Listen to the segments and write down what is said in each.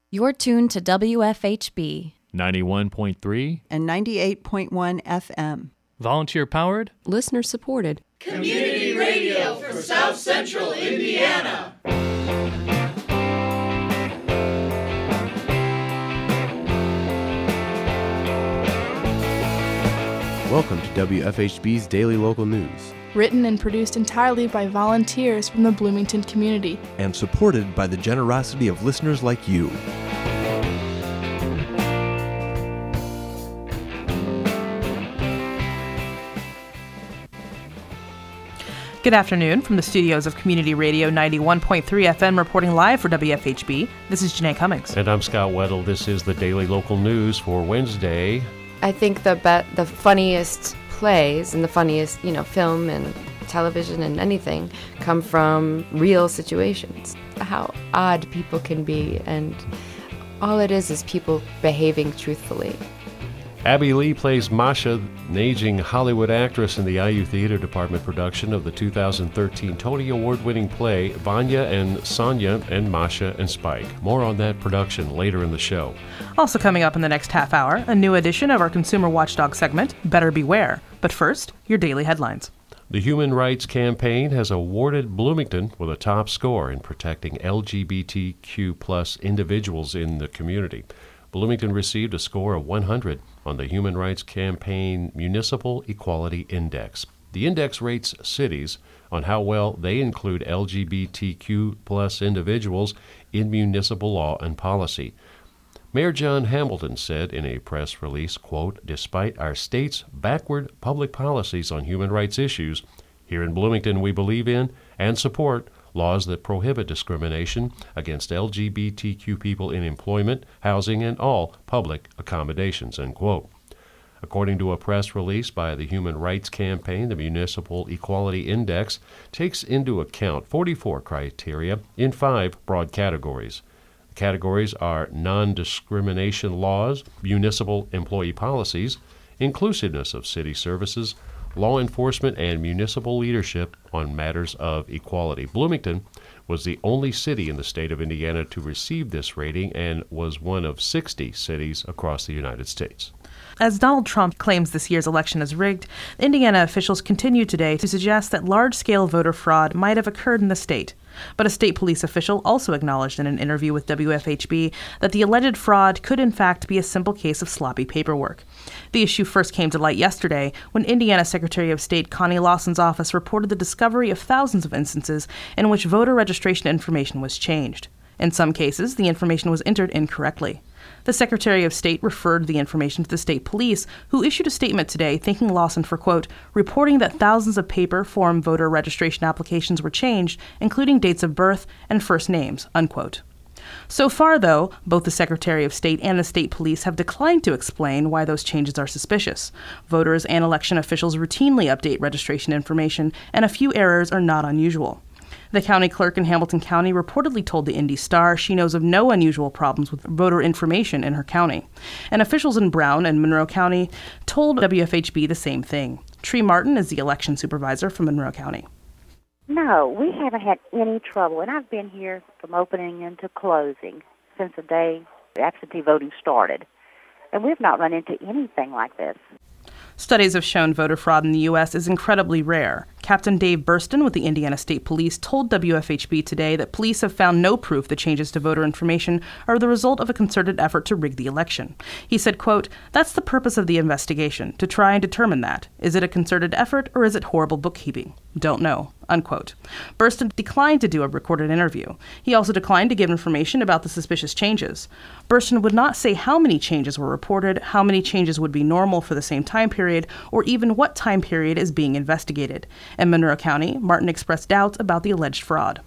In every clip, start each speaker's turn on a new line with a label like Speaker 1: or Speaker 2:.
Speaker 1: You're tuned to WFHB
Speaker 2: 91.3
Speaker 3: and 98.1 FM.
Speaker 4: Volunteer-powered,
Speaker 5: listener-supported.
Speaker 6: Community radio for South Central Indiana.
Speaker 7: Welcome to WFHB's Daily Local News.
Speaker 8: Written and produced entirely by volunteers from the Bloomington community.
Speaker 7: And supported by the generosity of listeners like you.
Speaker 9: Good afternoon from the studios of Community Radio 91.3 FM, reporting live for WFHB. This is Janae Cummings.
Speaker 10: And I'm Scott Weddle. This is the Daily Local News for Wednesday.
Speaker 5: I think the funniest plays and the funniest, film and television and anything come from real situations. How odd people can be, and all it is people behaving truthfully.
Speaker 10: Abby Lee plays Masha, an aging Hollywood actress in the IU Theater Department production of the 2013 Tony Award-winning play Vanya and Sonia and Masha and Spike. More on that production later in the show.
Speaker 9: Also coming up in the next half hour, a new edition of our Consumer Watchdog segment, Better Beware. But first, your daily headlines.
Speaker 10: The Human Rights Campaign has awarded Bloomington with a top score in protecting LGBTQ+ individuals in the community. Bloomington received a score of 100 on the Human Rights Campaign Municipal Equality Index. The index rates cities on how well they include LGBTQ+ individuals in municipal law and policy. Mayor John Hamilton said in a press release, quote, "Despite our state's backward public policies on human rights issues, here in Bloomington we believe in and support laws that prohibit discrimination against LGBTQ people in employment, housing, and all public accommodations," end quote. According to a press release by the Human Rights Campaign, the Municipal Equality Index takes into account 44 criteria in 5 broad categories. The categories are non-discrimination laws, municipal employee policies, inclusiveness of city services, law enforcement, and municipal leadership on matters of equality. Bloomington was the only city in the state of Indiana to receive this rating and was one of 60 cities across the United States.
Speaker 9: As Donald Trump claims this year's election is rigged, Indiana officials continue today to suggest that large-scale voter fraud might have occurred in the state. But a state police official also acknowledged in an interview with WFHB that the alleged fraud could in fact be a simple case of sloppy paperwork. The issue first came to light yesterday when Indiana Secretary of State Connie Lawson's office reported the discovery of thousands of instances in which voter registration information was changed. In some cases, the information was entered incorrectly. The Secretary of State referred the information to the state police, who issued a statement today thanking Lawson for, quote, reporting that thousands of paper form voter registration applications were changed, including dates of birth and first names, unquote. So far, though, both the Secretary of State and the state police have declined to explain why those changes are suspicious. Voters and election officials routinely update registration information, and a few errors are not unusual. The county clerk in Hamilton County reportedly told the Indy Star she knows of no unusual problems with voter information in her county. And officials in Brown and Monroe County told WFHB the same thing. Tree Martin is the election supervisor from Monroe County.
Speaker 11: No, we haven't had any trouble, and I've been here from opening into closing since the day absentee voting started. And we've not run into anything like this.
Speaker 9: Studies have shown voter fraud in the U.S. is incredibly rare. Captain Dave Burston with the Indiana State Police told WFHB today that police have found no proof the changes to voter information are the result of a concerted effort to rig the election. He said, quote, "That's the purpose of the investigation, to try and determine that. Is it a concerted effort or is it horrible bookkeeping? Don't know," unquote. Burston declined to do a recorded interview. He also declined to give information about the suspicious changes. Burston would not say how many changes were reported, how many changes would be normal for the same time period, or even what time period is being investigated. In Monroe County, Martin expressed doubts about the alleged fraud.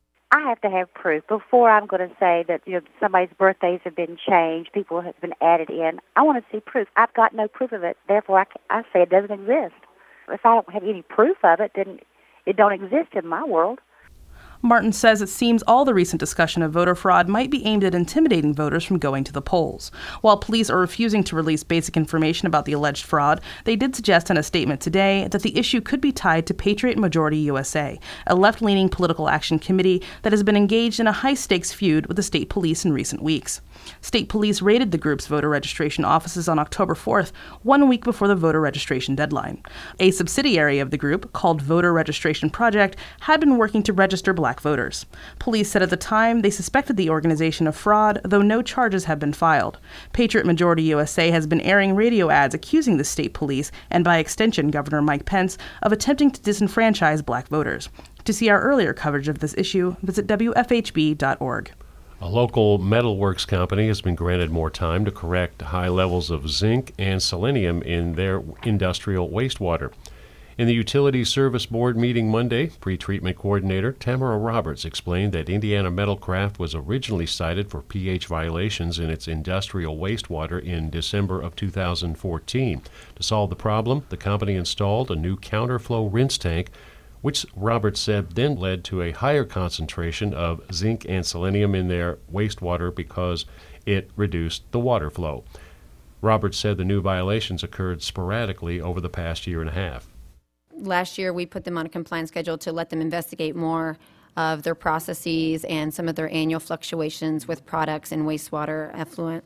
Speaker 11: I have to have proof before I'm going to say that somebody's birthdays have been changed, people have been added in. I want to see proof. I've got no proof of it. Therefore, I say it doesn't exist. If I don't have any proof of it, then it don't exist in my world.
Speaker 9: Martin says it seems all the recent discussion of voter fraud might be aimed at intimidating voters from going to the polls. While police are refusing to release basic information about the alleged fraud, they did suggest in a statement today that the issue could be tied to Patriot Majority USA, a left-leaning political action committee that has been engaged in a high-stakes feud with the state police in recent weeks. State police raided the group's voter registration offices on October 4th, 1 week before the voter registration deadline. A subsidiary of the group, called Voter Registration Project, had been working to register black voters. Police said at the time they suspected the organization of fraud, though no charges have been filed. Patriot Majority USA has been airing radio ads accusing the state police, and by extension Governor Mike Pence, of attempting to disenfranchise black voters. To see our earlier coverage of this issue, visit WFHB.org.
Speaker 10: A local metalworks company has been granted more time to correct high levels of zinc and selenium in their industrial wastewater. In the Utilities Service Board meeting Monday, Pretreatment Coordinator Tamara Roberts explained that Indiana Metalcraft was originally cited for pH violations in its industrial wastewater in December of 2014. To solve the problem, the company installed a new counterflow rinse tank, which Roberts said then led to a higher concentration of zinc and selenium in their wastewater because it reduced the water flow. Roberts said the new violations occurred sporadically over the past year and a half.
Speaker 4: Last year, we put them on a compliance schedule to let them investigate more of their processes and some of their annual fluctuations with products and wastewater effluent.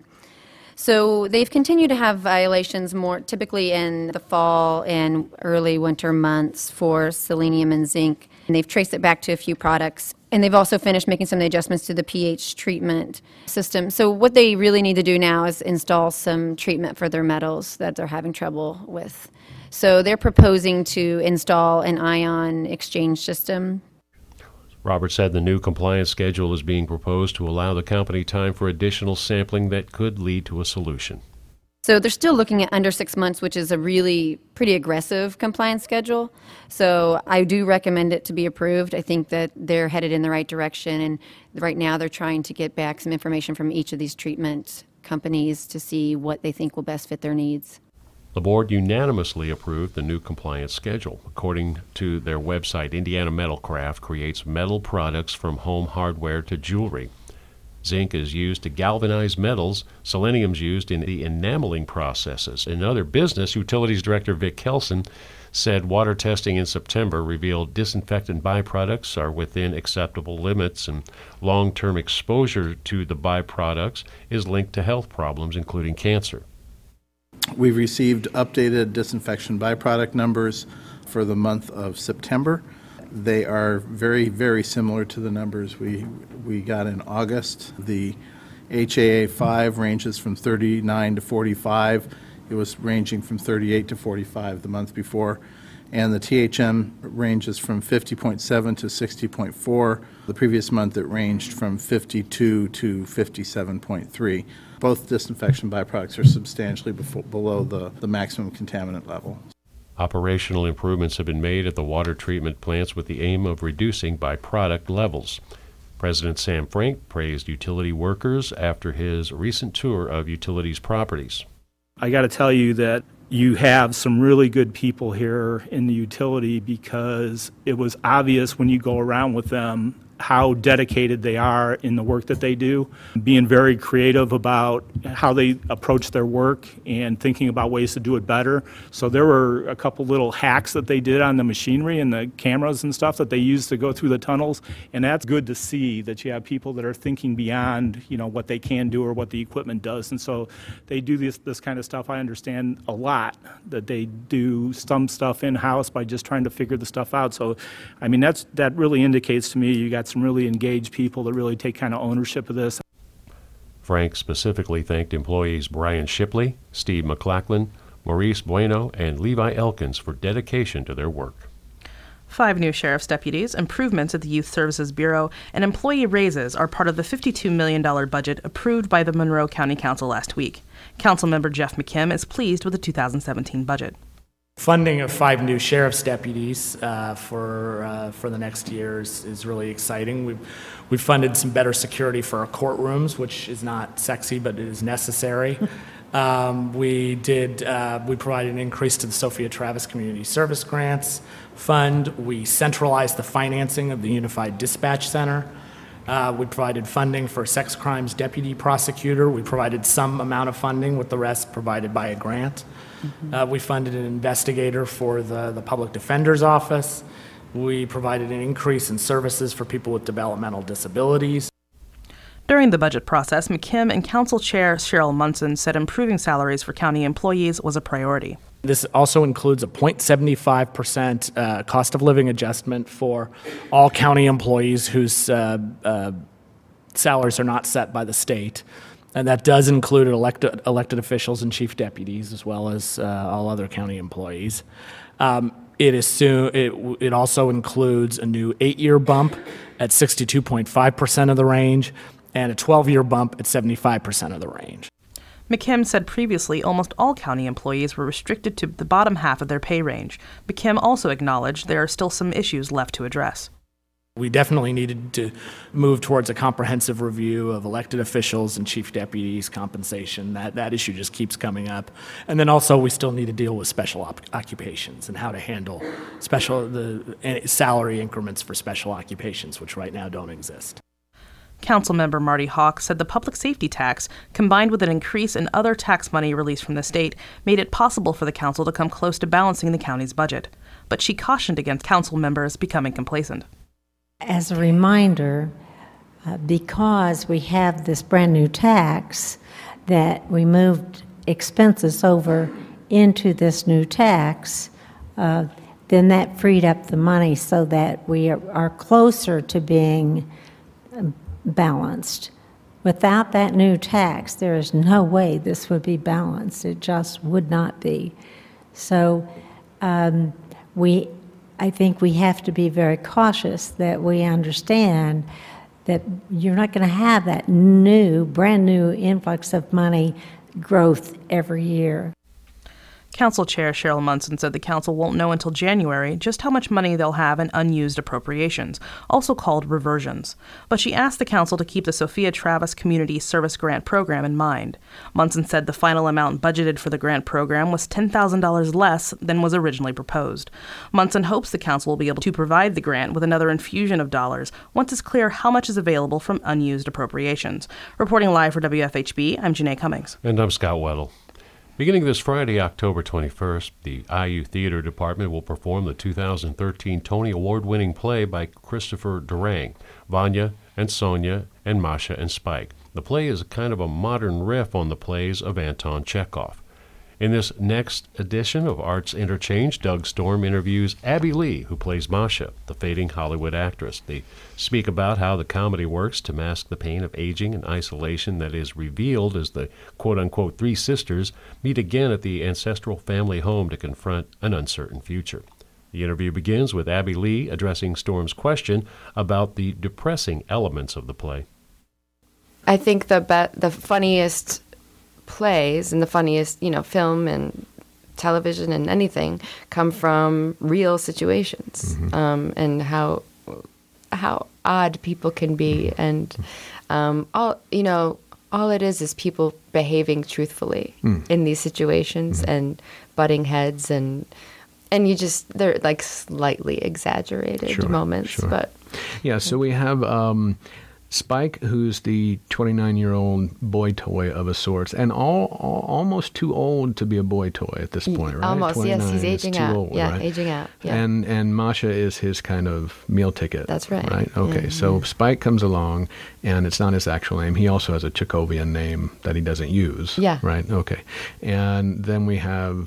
Speaker 4: So they've continued to have violations more typically in the fall and early winter months for selenium and zinc. And they've traced it back to a few products. And they've also finished making some of the adjustments to the pH treatment system. So what they really need to do now is install some treatment for their metals that they're having trouble with. So they're proposing to install an ion exchange system.
Speaker 10: Roberts said the new compliance schedule is being proposed to allow the company time for additional sampling that could lead to a solution.
Speaker 4: So they're still looking at under 6 months, which is a really pretty aggressive compliance schedule. So I do recommend it to be approved. I think that they're headed in the right direction, and right now they're trying to get back some information from each of these treatment companies to see what they think will best fit their needs.
Speaker 10: The board unanimously approved the new compliance schedule. According to their website, Indiana Metalcraft creates metal products from home hardware to jewelry. Zinc is used to galvanize metals. Selenium's used in the enameling processes. In other business, Utilities Director Vic Kelson said water testing in September revealed disinfectant byproducts are within acceptable limits, and long-term exposure to the byproducts is linked to health problems, including cancer.
Speaker 12: We've received updated disinfection byproduct numbers for the month of September. They are very, very similar to the numbers we got in August. The HAA5 ranges from 39 to 45. It was ranging from 38 to 45 the month before. And the THM ranges from 50.7 to 60.4. The previous month it ranged from 52 to 57.3. Both disinfection byproducts are substantially below the maximum contaminant level.
Speaker 10: Operational improvements have been made at the water treatment plants with the aim of reducing byproduct levels. President Sam Frank praised utility workers after his recent tour of utilities properties.
Speaker 13: I got to tell you that you have some really good people here in the utility, because it was obvious when you go around with them how dedicated they are in the work that they do, being very creative about how they approach their work and thinking about ways to do it better. So there were a couple little hacks that they did on the machinery and the cameras and stuff that they used to go through the tunnels, and that's good to see that you have people that are thinking beyond, what they can do or what the equipment does. And so they do this kind of stuff. I understand a lot that they do some stuff in-house by just trying to figure the stuff out. So, that really indicates to me you got some really engaged people that really take kind of ownership of this.
Speaker 10: Frank specifically thanked employees Brian Shipley, Steve McLachlan, Maurice Bueno, and Levi Elkins for dedication to their work.
Speaker 9: 5 new sheriff's deputies, improvements at the Youth Services Bureau, and employee raises are part of the $52 million budget approved by the Monroe County Council last week. Councilmember Jeff McKim is pleased with the 2017 budget.
Speaker 14: Funding of 5 new sheriff's deputies for the next year is really exciting. We've funded some better security for our courtrooms, which is not sexy, but it is necessary. We provided an increase to the Sophia Travis Community Service Grants Fund. We centralized the financing of the Unified Dispatch Center. We provided funding for a sex crimes deputy prosecutor. We provided some amount of funding, with the rest provided by a grant. We funded an investigator for the public defender's office. We provided an increase in services for people with developmental disabilities.
Speaker 9: During the budget process, McKim and Council Chair Cheryl Munson said improving salaries for county employees was a priority.
Speaker 14: This also includes a 0.75% cost of living adjustment for all county employees whose salaries are not set by the state. And that does include elected officials and chief deputies, as well as all other county employees. It also includes a new 8-year bump at 62.5% of the range and a 12-year bump at 75% of the range.
Speaker 9: McKim said previously almost all county employees were restricted to the bottom half of their pay range. McKim also acknowledged there are still some issues left to address.
Speaker 14: We definitely needed to move towards a comprehensive review of elected officials and chief deputies' compensation. That issue just keeps coming up. And then also we still need to deal with special occupations and how to handle the salary increments for special occupations, which right now don't exist.
Speaker 9: Councilmember Marty Hawk said the public safety tax, combined with an increase in other tax money released from the state, made it possible for the council to come close to balancing the county's budget. But she cautioned against council members becoming complacent.
Speaker 15: As a reminder, because we have this brand new tax, that we moved expenses over into this new tax, then that freed up the money so that we are closer to being balanced. Without that new tax, there is no way this would be balanced. It just would not be. So I think we have to be very cautious that we understand that you're not going to have that brand new influx of money growth every year.
Speaker 9: Council Chair Cheryl Munson said the council won't know until January just how much money they'll have in unused appropriations, also called reversions. But she asked the council to keep the Sophia Travis Community Service Grant Program in mind. Munson said the final amount budgeted for the grant program was $10,000 less than was originally proposed. Munson hopes the council will be able to provide the grant with another infusion of dollars once it's clear how much is available from unused appropriations. Reporting live for WFHB, I'm Janae Cummings.
Speaker 10: And I'm Scott Weddle. Beginning this Friday, October 21st, the IU Theater Department will perform the 2013 Tony Award-winning play by Christopher Durang, Vanya and Sonia and Masha and Spike. The play is kind of a modern riff on the plays of Anton Chekhov. In this next edition of Arts Interchange, Doug Storm interviews Abby Lee, who plays Masha, the fading Hollywood actress. They speak about how the comedy works to mask the pain of aging and isolation that is revealed as the quote-unquote three sisters meet again at the ancestral family home to confront an uncertain future. The interview begins with Abby Lee addressing Storm's question about the depressing elements of the play.
Speaker 5: I think the funniest plays and the funniest, film and television and anything come from real situations, and how odd people can be, and all it is people behaving truthfully in these situations and butting heads, and they're like slightly exaggerated moments, but
Speaker 16: yeah. So we have Spike, who's the 29-year-old boy toy of a sort, and almost too old to be a boy toy at this point, right?
Speaker 5: Almost, yes, he's aging out.
Speaker 16: Old,
Speaker 5: yeah,
Speaker 16: right?
Speaker 5: aging out. Yeah.
Speaker 16: And Masha is his kind of meal ticket.
Speaker 5: That's right.
Speaker 16: Right? Okay, so Spike comes along, and it's not his actual name. He also has a Chekhovian name that he doesn't use.
Speaker 5: Yeah.
Speaker 16: Right? Okay. And then we have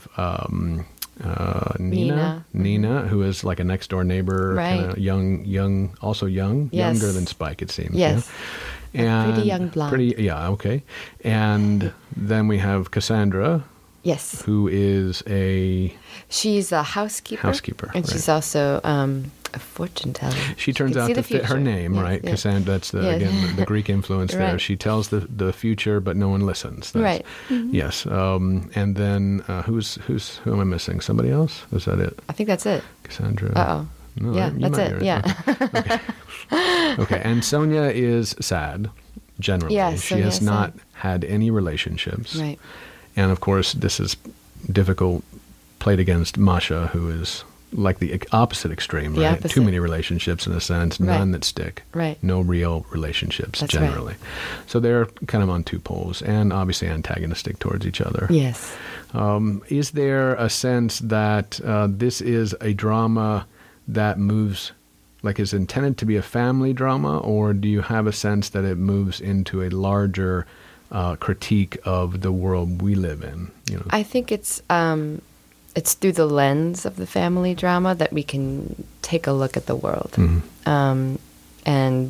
Speaker 16: Nina, who is like a next door neighbor,
Speaker 5: right.
Speaker 16: Kind of young, also young,
Speaker 5: yes.
Speaker 16: Younger than Spike, it seems.
Speaker 5: Yes.
Speaker 16: Yeah? And
Speaker 5: pretty young blonde.
Speaker 16: Okay. And then we have Cassandra.
Speaker 5: Yes.
Speaker 16: Who is
Speaker 5: she's a housekeeper. And
Speaker 16: right.
Speaker 5: she's also a fortune teller.
Speaker 16: She turns out to fit her name,
Speaker 5: yes,
Speaker 16: right?
Speaker 5: Yes.
Speaker 16: Cassandra, that's again the Greek influence
Speaker 5: right.
Speaker 16: there. She tells the future, but no one listens.
Speaker 5: Right. Mm-hmm.
Speaker 16: Yes. And then who am I missing? Somebody else? Is that it?
Speaker 5: I think that's it.
Speaker 16: Cassandra.
Speaker 5: Uh-oh.
Speaker 16: No,
Speaker 5: yeah, that's it.
Speaker 16: Right.
Speaker 5: Yeah.
Speaker 16: Okay. And Sonia is sad, generally.
Speaker 5: Yes,
Speaker 16: she has not had any relationships.
Speaker 5: Right.
Speaker 16: And of course, this is difficult played against Masha, who is like the opposite extreme,
Speaker 5: The
Speaker 16: right?
Speaker 5: opposite.
Speaker 16: Too many relationships in a sense,
Speaker 5: Right.
Speaker 16: none that stick.
Speaker 5: Right.
Speaker 16: No real relationships
Speaker 5: That's right.
Speaker 16: generally. So they're kind of on two poles and obviously antagonistic towards each other.
Speaker 5: Yes.
Speaker 16: Is there a sense that this is a drama that moves, like is intended to be a family drama, or do you have a sense that it moves into a larger critique of the world we live in? You know?
Speaker 5: I think it's through the lens of the family drama that we can take a look at the world.
Speaker 16: Mm-hmm.
Speaker 5: And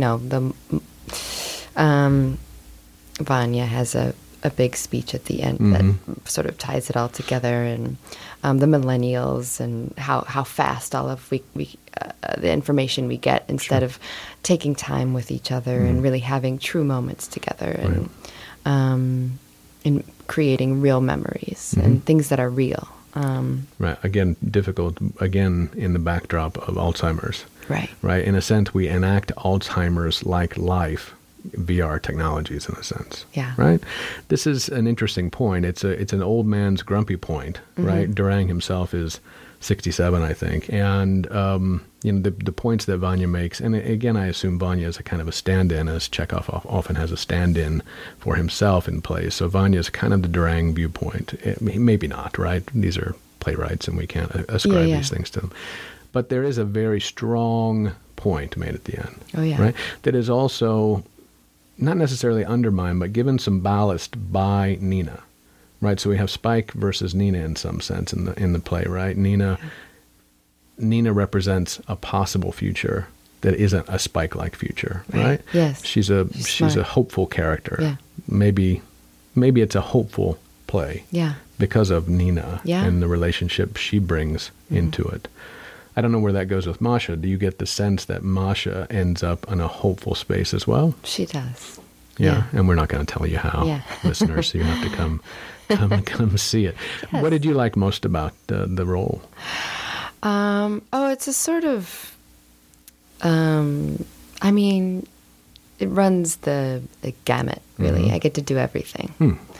Speaker 5: Vanya has a big speech at the end that sort of ties it all together, and the millennials and how fast all of the information we get instead of taking time with each other and really having true moments together and creating real memories and things that are real.
Speaker 16: Right. Again, difficult, again, in the backdrop of Alzheimer's.
Speaker 5: Right.
Speaker 16: Right. In a sense, we enact Alzheimer's like life via our technologies, in a sense.
Speaker 5: Yeah.
Speaker 16: Right. This is an interesting point. It's an old man's grumpy point, right? Durang himself is 67, I think. And, the points that Vanya makes, and again, I assume Vanya is a kind of a stand-in, as Chekhov often has a stand-in for himself in plays. So Vanya is kind of the Durang viewpoint. Maybe not, right? These are playwrights, and we can't ascribe these things to them. But there is a very strong point made at the end.
Speaker 5: Oh, yeah.
Speaker 16: Right? That is also not necessarily undermined, but given some ballast by Nina. Right, so we have Spike versus Nina in some sense in the play, right? Nina represents a possible future that isn't a Spike-like future, right?
Speaker 5: Yes.
Speaker 16: She's a hopeful character.
Speaker 5: Yeah.
Speaker 16: Maybe it's a hopeful play.
Speaker 5: Yeah.
Speaker 16: Because of Nina
Speaker 5: Yeah.
Speaker 16: and the relationship she brings into it. I don't know where that goes with Masha. Do you get the sense that Masha ends up in a hopeful space as well?
Speaker 5: She does.
Speaker 16: Yeah. And we're not going to tell you how, listeners. So you have to come see it.
Speaker 5: Yes.
Speaker 16: What did you like most about the role?
Speaker 5: It's a sort of, it runs the gamut, really. I get to do everything.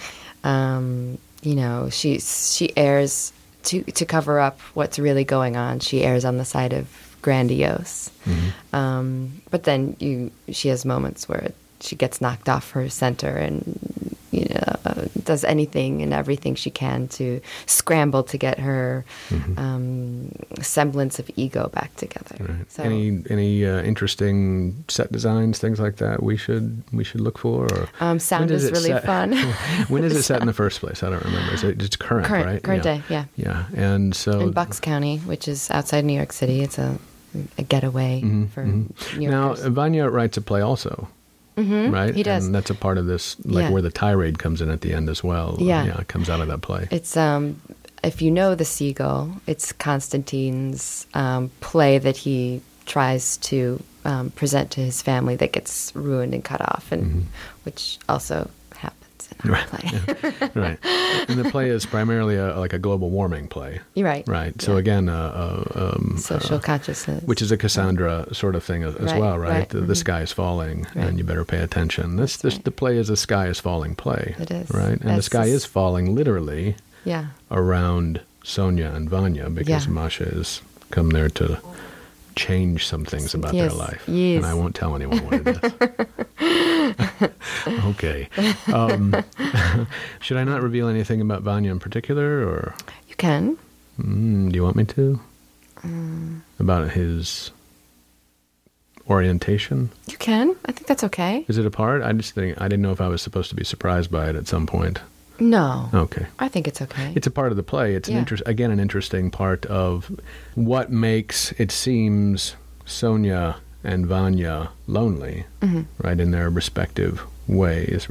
Speaker 5: She airs to cover up what's really going on. She airs on the side of grandiose. But then she has moments where she gets knocked off her center and does anything and everything she can to scramble to get her semblance of ego back together.
Speaker 16: Right.
Speaker 5: So,
Speaker 16: any interesting set designs, things like that we should look for? Or
Speaker 5: sound is really fun.
Speaker 16: When is it set in the first place? I don't remember. It's current, right?
Speaker 5: Current day, yeah.
Speaker 16: Yeah, and so
Speaker 5: in Bucks County, which is outside New York City, it's a getaway for New Yorkers.
Speaker 16: Now Vanya writes a play also. Right?
Speaker 5: He does.
Speaker 16: And that's a part of this, where the tirade comes in at the end as well.
Speaker 5: Yeah.
Speaker 16: It comes out of that play.
Speaker 5: It's, if you know The Seagull, it's Constantine's play that he tries to present to his family that gets ruined and cut off, and which also happens in our play.
Speaker 16: Yeah. Right. And the play is primarily a global warming play.
Speaker 5: You're right.
Speaker 16: Right. So again,
Speaker 5: social consciousness,
Speaker 16: which is a Cassandra sort of thing as well, right? The sky is falling, and you better pay attention. The play is a sky is falling play.
Speaker 5: It is.
Speaker 16: Right. And the sky is falling literally.
Speaker 5: Yeah.
Speaker 16: Around Sonia and Vanya, because Masha has come there to change some things about their life.
Speaker 5: Yes.
Speaker 16: And I won't tell anyone what it is. Okay. Should I not reveal anything about Vanya in particular, or?
Speaker 5: You can.
Speaker 16: Do you want me to? About his orientation?
Speaker 5: You can. I think that's okay.
Speaker 16: Is it a part? I didn't know if I was supposed to be surprised by it at some point.
Speaker 5: No.
Speaker 16: Okay.
Speaker 5: I think it's okay.
Speaker 16: It's a part of the play. It's an interesting part of what makes, it seems, Sonia and Vanya lonely, right, in their respective ways.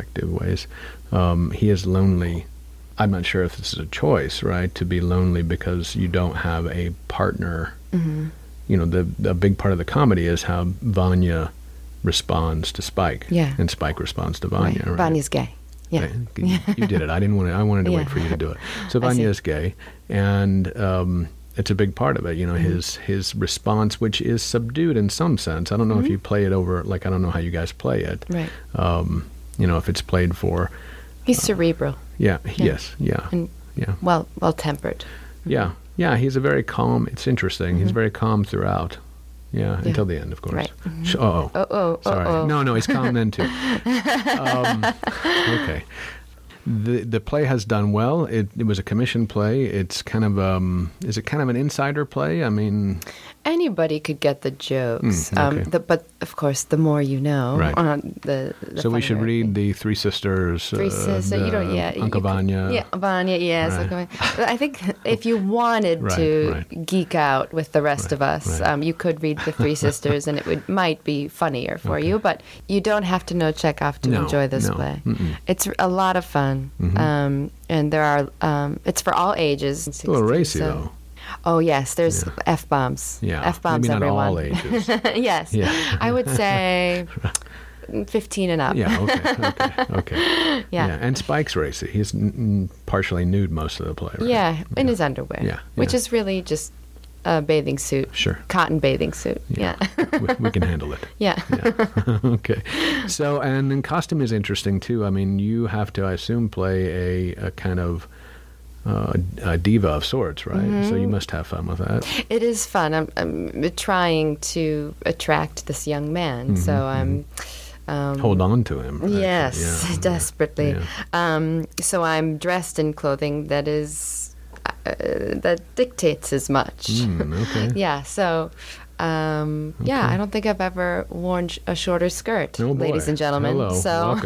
Speaker 16: He is lonely. I'm not sure if this is a choice, right, to be lonely because you don't have a partner. The big part of the comedy is how Vanya responds to Spike.
Speaker 5: Yeah.
Speaker 16: And Spike responds to Vanya. Right?
Speaker 5: Vanya's gay. Yeah.
Speaker 16: Right. You did it. I wanted to wait for you to do it. So Vanya is gay, and it's a big part of it. His response, which is subdued in some sense. I don't know if you play it over. I don't know how you guys play it.
Speaker 5: Right.
Speaker 16: If it's played for
Speaker 5: He's cerebral.
Speaker 16: Yeah. Yes. Yeah.
Speaker 5: And
Speaker 16: yeah.
Speaker 5: Well tempered.
Speaker 16: Yeah. Yeah. He's a very calm. It's interesting. He's very calm throughout. Yeah, until the end, of course.
Speaker 5: Right.
Speaker 16: Sorry. No, he's calm then too. Okay. The play has done well. It was a commissioned play. It's kind of is it kind of an insider play? I mean,
Speaker 5: anybody could get the jokes.
Speaker 16: Okay.
Speaker 5: But of course, the more you know.
Speaker 16: Right.
Speaker 5: The
Speaker 16: so we should read the Three Sisters.
Speaker 5: Three Sisters. You don't. Yeah.
Speaker 16: Uncle Vanya.
Speaker 5: Yeah, Vanya. Yes.
Speaker 16: Right.
Speaker 5: But I think if you wanted to geek out with the rest of us, you could read the Three Sisters, and it might be funnier for you. But you don't have to know Chekhov to enjoy this play. It's a lot of fun. And there are. It's for all ages.
Speaker 16: It's a little racy though.
Speaker 5: Oh yes, there's F-bombs.
Speaker 16: Yeah,
Speaker 5: F-bombs,
Speaker 16: maybe not
Speaker 5: everyone.
Speaker 16: all ages.
Speaker 5: Yes, I would say 15 and up.
Speaker 16: Yeah, okay.
Speaker 5: Yeah,
Speaker 16: and Spike's racy. He's partially nude most of the play, right?
Speaker 5: Yeah, in his underwear.
Speaker 16: Yeah,
Speaker 5: which is really just a bathing suit.
Speaker 16: Sure.
Speaker 5: Cotton bathing suit. Yeah.
Speaker 16: we can handle it.
Speaker 5: Yeah.
Speaker 16: Okay. So, and then costume is interesting too. I mean, you have to, I assume, play a kind of a diva of sorts, right?
Speaker 5: Mm-hmm.
Speaker 16: So you must have fun with that.
Speaker 5: It is fun. I'm trying to attract this young man, so I'm
Speaker 16: hold on to him.
Speaker 5: Yes, desperately. Yeah. So I'm dressed in clothing that is that dictates as much.
Speaker 16: Okay.
Speaker 5: Yeah. So. Yeah, I don't think I've ever worn a shorter skirt, ladies and gentlemen.
Speaker 16: Hello.
Speaker 5: So.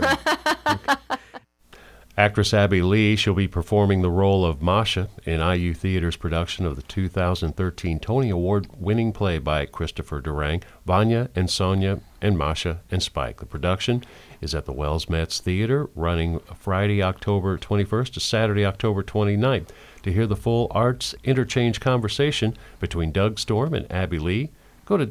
Speaker 10: Actress Abby Lee, she'll be performing the role of Masha in IU Theater's production of the 2013 Tony Award-winning play by Christopher Durang, Vanya and Sonia and Masha and Spike. The production is at the Wells Metz Theater, running Friday, October 21st to Saturday, October 29th. To hear the full arts interchange conversation between Doug Storm and Abby Lee, go to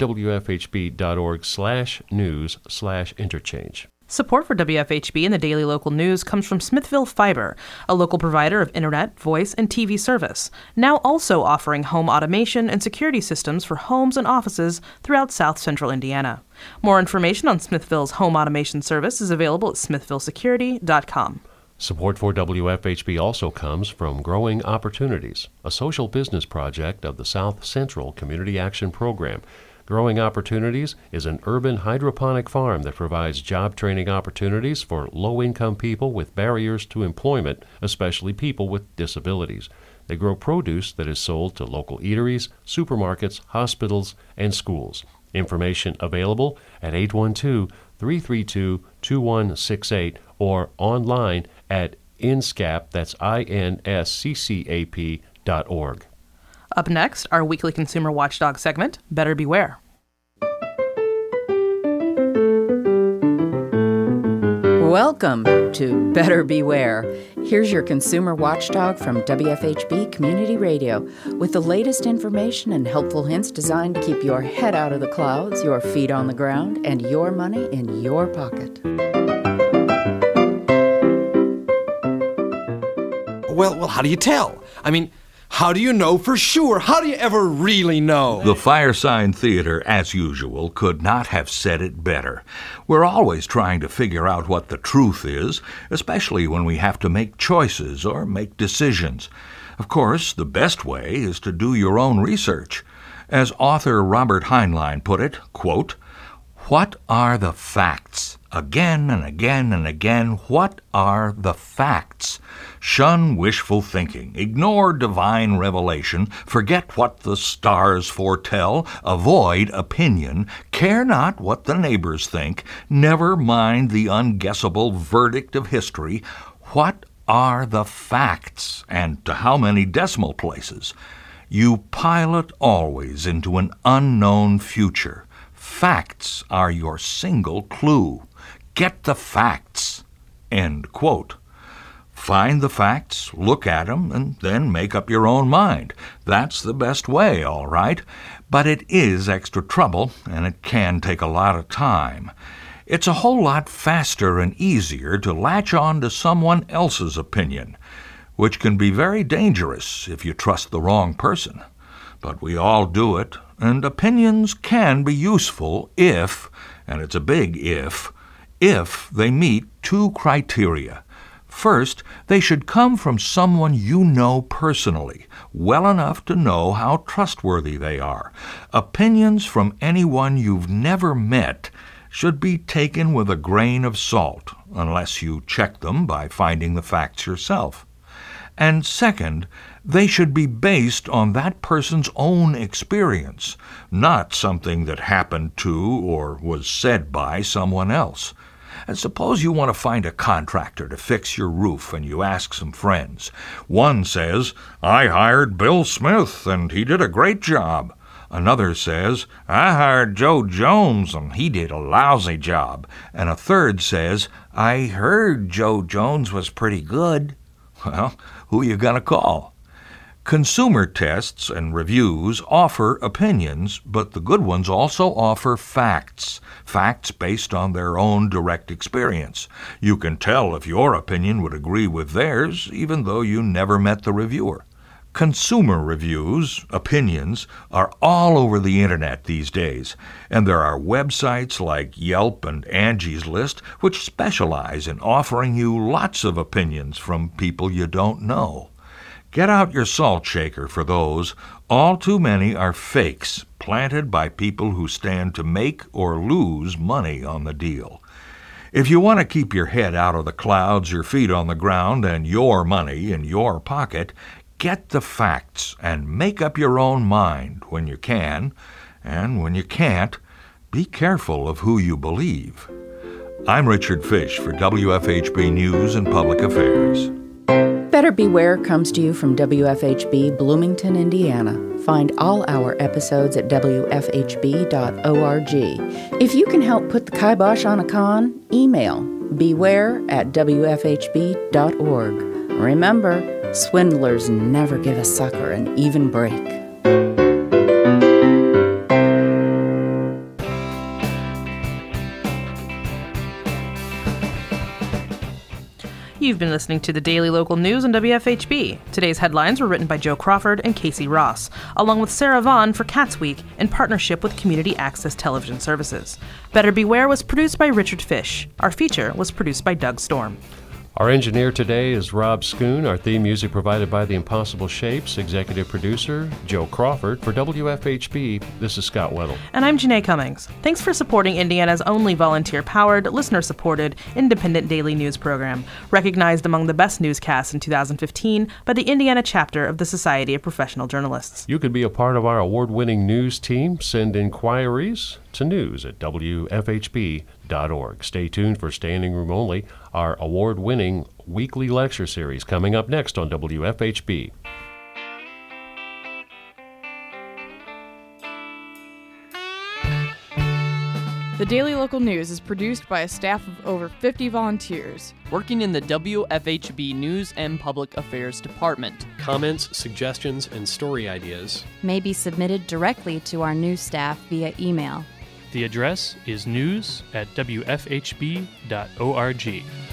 Speaker 10: wfhb.org/news/interchange.
Speaker 9: Support for WFHB and the Daily Local News comes from Smithville Fiber, a local provider of internet, voice, and TV service, now also offering home automation and security systems for homes and offices throughout South Central Indiana. More information on Smithville's home automation service is available at smithvillesecurity.com.
Speaker 10: Support for WFHB also comes from Growing Opportunities, a social business project of the South Central Community Action Program. Growing Opportunities is an urban hydroponic farm that provides job training opportunities for low-income people with barriers to employment, especially people with disabilities. They grow produce that is sold to local eateries, supermarkets, hospitals, and schools. Information available at 812-332-2168 or online at INSCAP, that's INSCCAP.org.
Speaker 9: Up next, our weekly consumer watchdog segment, Better Beware.
Speaker 17: Welcome to Better Beware. Here's your consumer watchdog from WFHB Community Radio with the latest information and helpful hints designed to keep your head out of the clouds, your feet on the ground, and your money in your pocket.
Speaker 18: Well, how do you tell? I mean, how do you know for sure? How do you ever really know?
Speaker 19: The Firesign Theater, as usual, could not have said it better. We're always trying to figure out what the truth is, especially when we have to make choices or make decisions. Of course, the best way is to do your own research. As author Robert Heinlein put it, quote, "What are the facts? Again and again and again, what are the facts? Shun wishful thinking, ignore divine revelation, forget what the stars foretell, avoid opinion, care not what the neighbors think, never mind the unguessable verdict of history. What are the facts, and to how many decimal places? You pilot always into an unknown future. Facts are your single clue. Get the facts." End quote. Find the facts, look at them, and then make up your own mind. That's the best way, all right. But it is extra trouble, and it can take a lot of time. It's a whole lot faster and easier to latch on to someone else's opinion, which can be very dangerous if you trust the wrong person. But we all do it, and opinions can be useful if, and it's a big if they meet two criteria: First, they should come from someone you know personally, well enough to know how trustworthy they are. Opinions from anyone you've never met should be taken with a grain of salt, unless you check them by finding the facts yourself. And second, they should be based on that person's own experience, not something that happened to or was said by someone else. And suppose you want to find a contractor to fix your roof and you ask some friends. One says, "I hired Bill Smith and he did a great job." Another says, "I hired Joe Jones and he did a lousy job." And a third says, "I heard Joe Jones was pretty good." Well, who are you going to call? Consumer tests and reviews offer opinions, but the good ones also offer facts based on their own direct experience. You can tell if your opinion would agree with theirs, even though you never met the reviewer. Consumer reviews, opinions, are all over the internet these days, and there are websites like Yelp and Angie's List which specialize in offering you lots of opinions from people you don't know. Get out your salt shaker for those. All too many are fakes, planted by people who stand to make or lose money on the deal. If you want to keep your head out of the clouds, your feet on the ground, and your money in your pocket, get the facts and make up your own mind when you can, and when you can't, be careful of who you believe. I'm Richard Fish for WFHB News and Public Affairs.
Speaker 17: Better Beware comes to you from WFHB Bloomington, Indiana. Find all our episodes at WFHB.org. If you can help put the kibosh on a con, email beware@WFHB.org. Remember, swindlers never give a sucker an even break.
Speaker 9: You've been listening to the Daily Local News on WFHB. Today's headlines were written by Joe Crawford and Casey Ross, along with Sarah Vaughn for Cats Week in partnership with Community Access Television Services. Better Beware was produced by Richard Fish. Our feature was produced by Doug Storm.
Speaker 10: Our engineer today is Rob Schoon. Our theme music provided by The Impossible Shapes. Executive producer, Joe Crawford. For WFHB, this is Scott Weddle.
Speaker 9: And I'm Janae Cummings. Thanks for supporting Indiana's only volunteer-powered, listener-supported, independent daily news program, recognized among the best newscasts in 2015 by the Indiana chapter of the Society of Professional Journalists.
Speaker 10: You could be a part of our award-winning news team. Send inquiries to news@WFHB.org. Stay tuned for Standing Room Only, our award-winning weekly lecture series coming up next on WFHB.
Speaker 8: The Daily Local News is produced by a staff of over 50 volunteers
Speaker 20: working in the WFHB News and Public Affairs Department.
Speaker 21: Comments, suggestions, and story ideas
Speaker 1: may be submitted directly to our news staff via email.
Speaker 21: The address is news@WFHB.org.